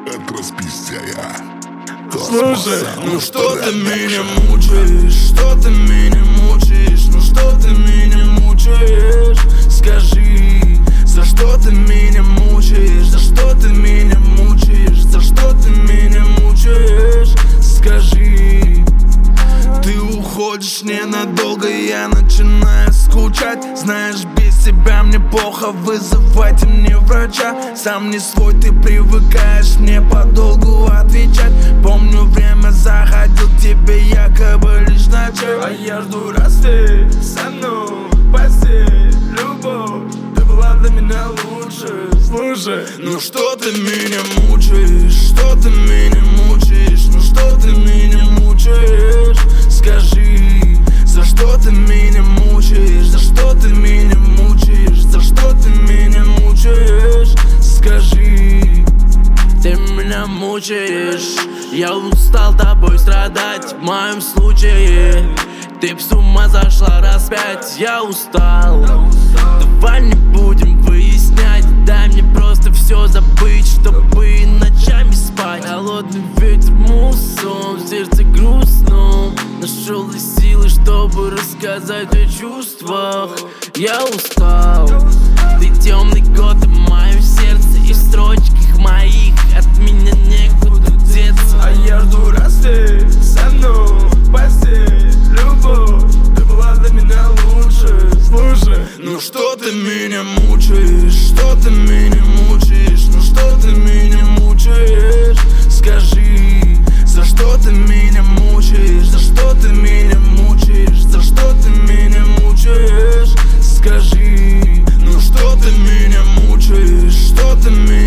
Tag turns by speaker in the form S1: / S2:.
S1: как распиздяя.
S2: Слушай, ну что ты меня мучаешь, что ты меня мучаешь, ну что ты меня мучаешь, скажи, за что ты меня мучаешь, за что ты меня мучаешь, за что ты меня мучаешь, скажи. Ты уходишь ненадолго, я начинаю скучать. Знаешь, без тебя мне плохо, вызывайте мне врача. Сам не свой, ты привыкаешь мне подолгу отвечать. Помню, время заходил к тебе якобы лишь на чай. А я жду, раз ты со мной в постель, любовь, ты была для меня лучше. Слушай, ну что ты меня мучаешь, что ты меня мучаешь, ну что ты меня мучаешь, скажи, за что ты меня мучаешь, за что ты меня мучаешь, за что ты меня мучаешь, скажи. Ты меня мучаешь, я устал тобой страдать. В моем случае ты с ума зашла раз 5. Я устал, давай не будем выяснять. Дай мне просто все забыть, чтобы ночами спать. Холодный ветер мусом, в сердце грустно. Нашел ли силы, чтобы рассказать о чувствах. Я устал, ты темный год в моем сердце. И в строчках моих от меня некуда деться. А я жду, раз ты со мной в постель, любовь, ты была для меня лучше. Слушай, ну что ты меня мучаешь, что ты меня мучаешь, ну что ты меня мучаешь, скажи, за что ты меня мучаешь, за что ты меня мучаешь, за что ты меня мучаешь, скажи, ну что ты меня мучаешь, что ты меня